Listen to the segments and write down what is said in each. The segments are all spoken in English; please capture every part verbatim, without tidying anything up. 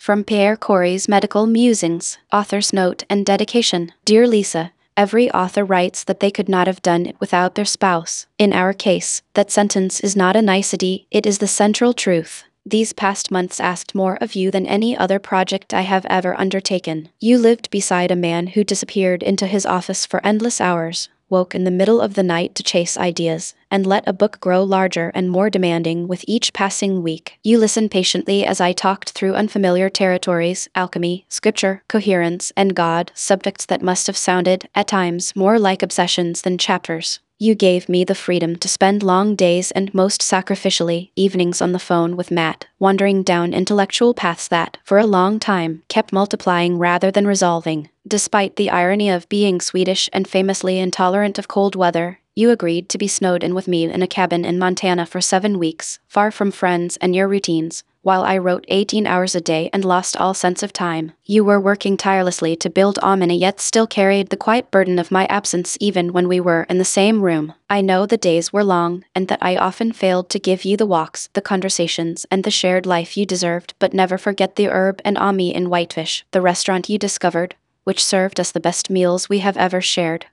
From Pierre Corey's Medical Musings, author's note and dedication. Dear Lisa, every author writes that they could not have done it without their spouse. In our case, that sentence is not a nicety, it is the central truth. These past months asked more of you than any other project I have ever undertaken. You lived beside a man who disappeared into his office for endless hours, woke in the middle of the night to chase ideas, and let a book grow larger and more demanding with each passing week. You listened patiently as I talked through unfamiliar territories, alchemy, scripture, coherence, and God, subjects that must have sounded, at times, more like obsessions than chapters. You gave me the freedom to spend long days and most sacrificially, evenings on the phone with Matt, wandering down intellectual paths that, for a long time, kept multiplying rather than resolving. Despite the irony of being Swedish and famously intolerant of cold weather, you agreed to be snowed in with me in a cabin in Montana for seven weeks, far from friends and your routines. While I wrote eighteen hours a day and lost all sense of time, you were working tirelessly to build Omni, yet still carried the quiet burden of my absence even when we were in the same room. I know the days were long, and that I often failed to give you the walks, the conversations, and the shared life you deserved, but never forget the Herb and Ami in Whitefish, the restaurant you discovered, which served us the best meals we have ever shared.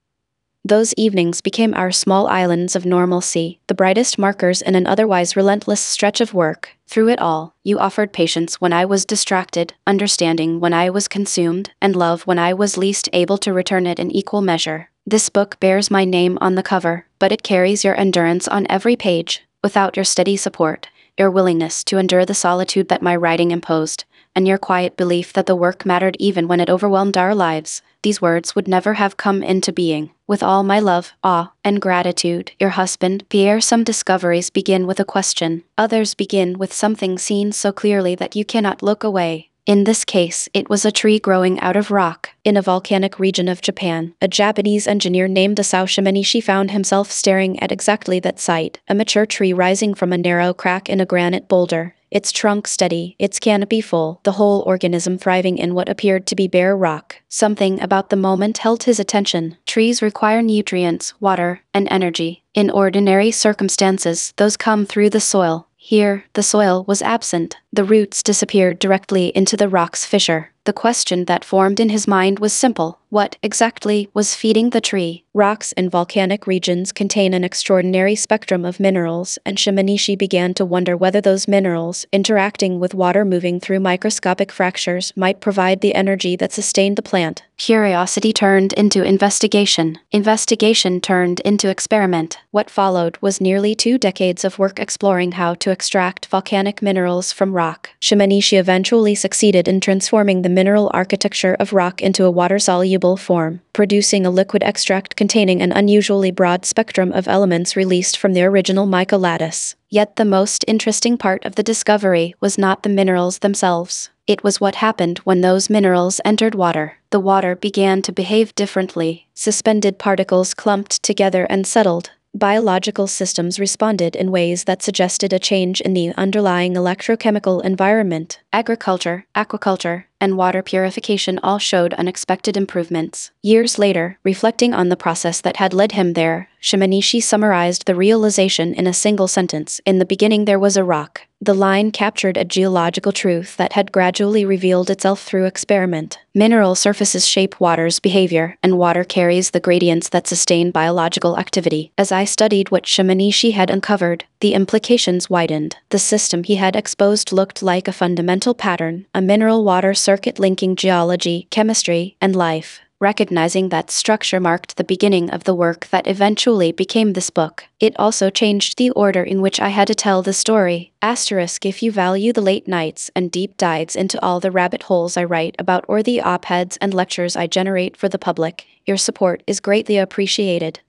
Those evenings became our small islands of normalcy, the brightest markers in an otherwise relentless stretch of work. Through it all, you offered patience when I was distracted, understanding when I was consumed, and love when I was least able to return it in equal measure. This book bears my name on the cover, but it carries your endurance on every page. Without your steady support, your willingness to endure the solitude that my writing imposed, and your quiet belief that the work mattered even when it overwhelmed our lives, these words would never have come into being. With all my love, awe, and gratitude, your husband, Pierre. Some discoveries begin with a question. Others begin with something seen so clearly that you cannot look away. In this case, it was a tree growing out of rock. In a volcanic region of Japan, a Japanese engineer named Isao Shimanishi found himself staring at exactly that site, a mature tree rising from a narrow crack in a granite boulder. Its trunk steady, its canopy full, the whole organism thriving in what appeared to be bare rock. Something about the moment held his attention. Trees require nutrients, water, and energy. In ordinary circumstances, those come through the soil. Here, the soil was absent. The roots disappeared directly into the rock's fissure. The question that formed in his mind was simple. What, exactly, was feeding the tree? Rocks in volcanic regions contain an extraordinary spectrum of minerals, and Shimanishi began to wonder whether those minerals, interacting with water moving through microscopic fractures, might provide the energy that sustained the plant. Curiosity turned into investigation. Investigation turned into experiment. What followed was nearly two decades of work exploring how to extract volcanic minerals from rock. Shimanishi eventually succeeded in transforming the mineral architecture of rock into a water-soluble form, producing a liquid extract containing an unusually broad spectrum of elements released from the original mica lattice. Yet the most interesting part of the discovery was not the minerals themselves. It was what happened when those minerals entered water. The water began to behave differently. Suspended particles clumped together and settled. Biological systems responded in ways that suggested a change in the underlying electrochemical environment. Agriculture, aquaculture, and water purification all showed unexpected improvements. Years later, reflecting on the process that had led him there, Shimanishi summarized the realization in a single sentence. In the beginning there was a rock. The line captured a geological truth that had gradually revealed itself through experiment. Mineral surfaces shape water's behavior, and water carries the gradients that sustain biological activity. As I studied what Shimanishi had uncovered, the implications widened. The system he had exposed looked like a fundamental pattern, a mineral-water circuit linking geology, chemistry, and life. Recognizing that structure marked the beginning of the work that eventually became this book. It also changed the order in which I had to tell the story. Asterisk if you value the late nights and deep dives into all the rabbit holes I write about or the op-eds and lectures I generate for the public, your support is greatly appreciated.